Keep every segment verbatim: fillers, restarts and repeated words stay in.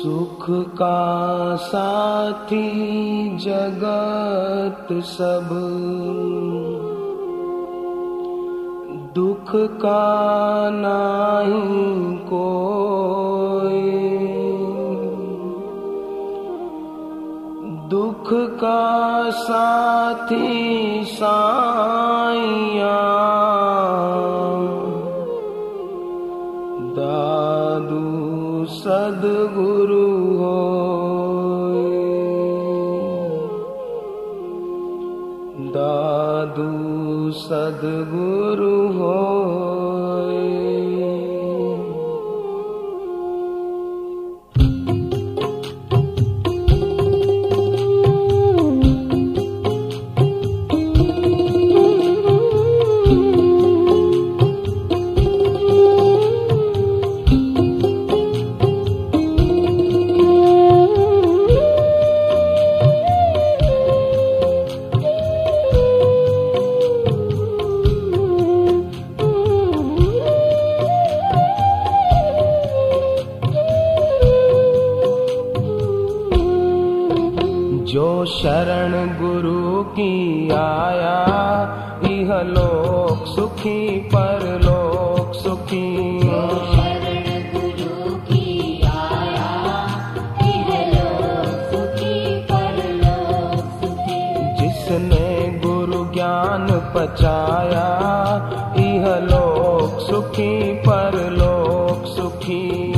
सुख का साथी जगत सब, दुख का नाही कोई। दुख का साथी साइया दादू सद्गुरु होय। दादू सद्गुरु होय। जो शरण गुरु की आया, इह लोक सुखी परलोक सुखी। जो शरण गुरु की आया, इह लोक सुखी परलोक सुखी। जिसने गुरु ज्ञान पचाया, इह लोक सुखी परलोक सुखी।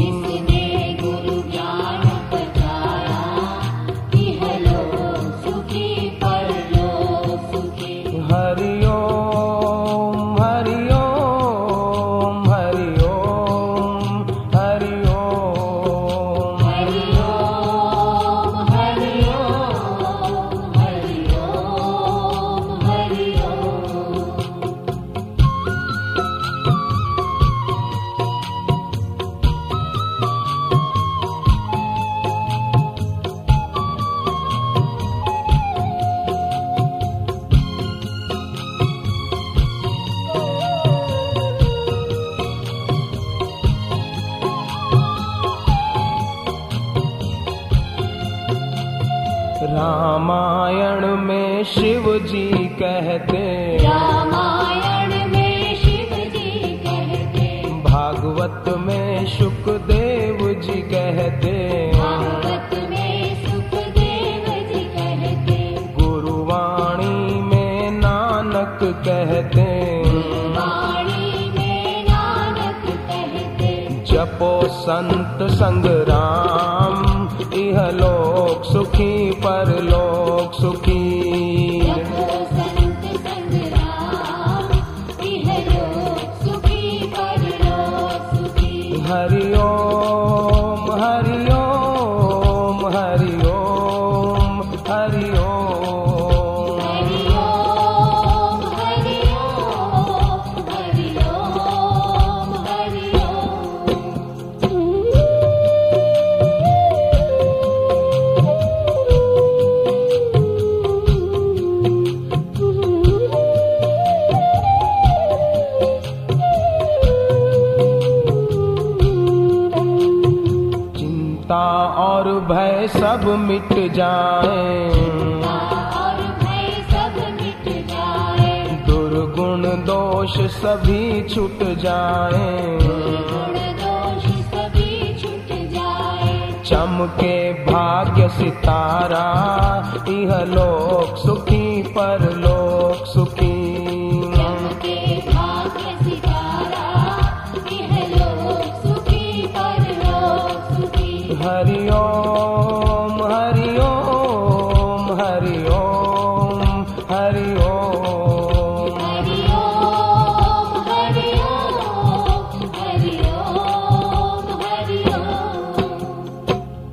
रामायण में शिव जी कहते, रामायण में शिव जी कहते। भागवत में सुखदेव जी कहते, भागवत में सुखदेव जी कहते। गुरुवाणी में नानक कहते, गुरुवाणी में नानक कहते। जपो संत संग राम, इह लोक सुखी परलोक सुखी। जपो संत संग राम, इह लोक सुखी परलोक सुखी। हरि ओम हरि ओम हरि ओम हरि ओम। हरि ओम हरि ओम हरि ओम हरि ओम। चिंता और भय सब मिट जाए, और भय सब मिट जाए। दुर्गुण दोष सभी छूट जाए। गुण दोष सभी छूट जाए। चमके भाग्य सितारा, इह लोक सुखी परलोक सुखी। चमके भाग्य सितारा, इह लोक सुखी परलोक सुखी। हरि ओम हरि ओम हरि ओम हरि ओम। हरि ओम हरि ओम हरि ओम हरि ओम।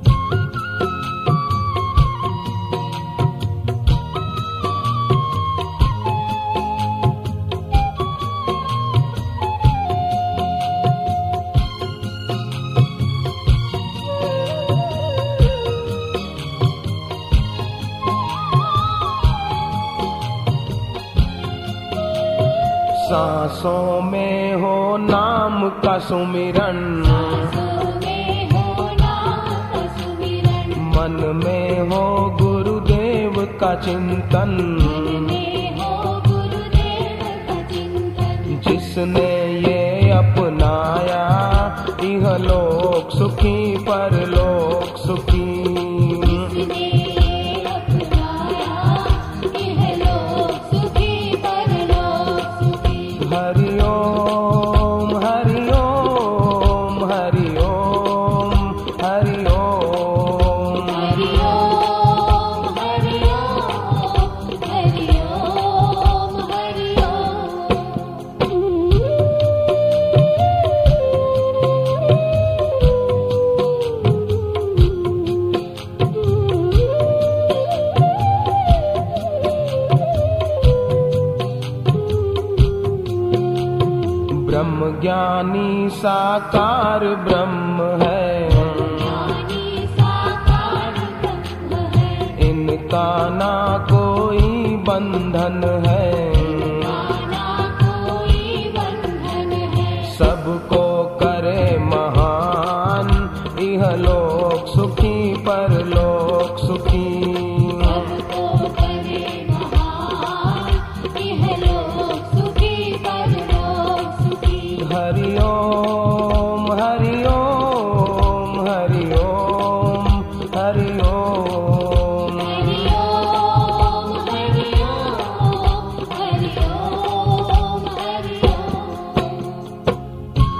सांसों में हो नाम का सुमिरन, सांसों में हो नाम का मन में हो गुरुदेव का चिंतन, में हो गुरुदेव का चिंतन। जिसने ये अपनाया इहलोक सुखी परलोक सुखी। जिसने ये अपनाया इहलोक सुखी परलोक सुखी। हरि ओम हरि ओम हरि ओम हरि ओम। हरि ओम हरि ओम हरि ओम हरि ब्रह्म ज्ञानी साकार ब्रह्म है, ज्ञानी साकार ब्रह्म है। इनका ना कोई बंधन है, ना कोई बंधन है। सबको करे महान इहलोक सुखी परलोक सुखी। सबको करे महान इहलोक सुखी परलोक सुखी। हरि ओम हरि ओम हरि ओम हरि ओम। हरि ओम हरि ओम हरि ओम हरि ओम।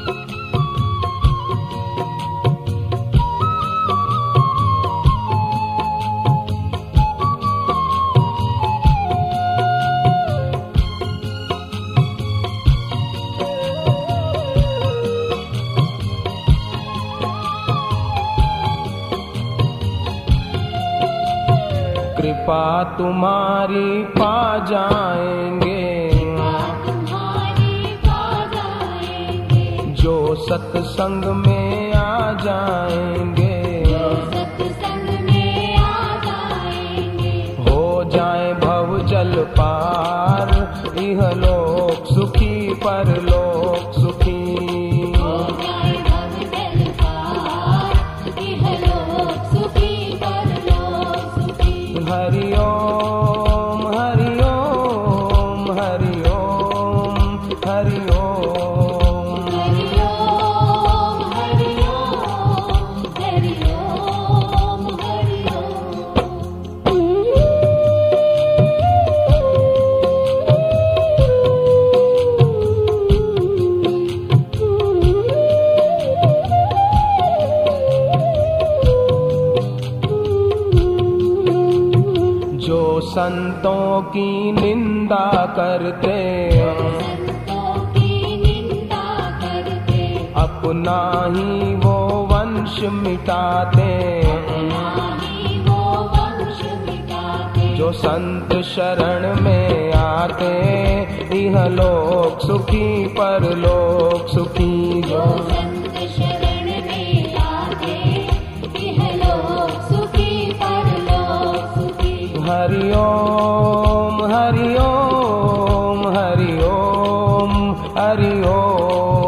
कृपा तुम्हारी पा जाएंगे तुम्हारी पा जाएंगे। जो सत्संग में आ जाएंगे। सत्संग में आ जाएंगे। हो जाए भव जल पार इहलोक सुखी परलोक सुखी। हो जाए भव जल पार इहलोक सुखी परलोक सुखी। हरि ओम हरि ओम हरि ओम हरि ओम। हरि ओम हरि ओम हरि ओम हरि जो संतों की निंदा करते संतों की निंदा करते। अपना ही वो वंश मिटाते। नाही वो वंश मिटाते। जो संत शरण में आते इहलोक सुखी परलोक सुखी। जो संत शरण में आते इहलोक सुखी परलोक सुखी। हरि ओम हरि ओम हरि ओम हरि ओम।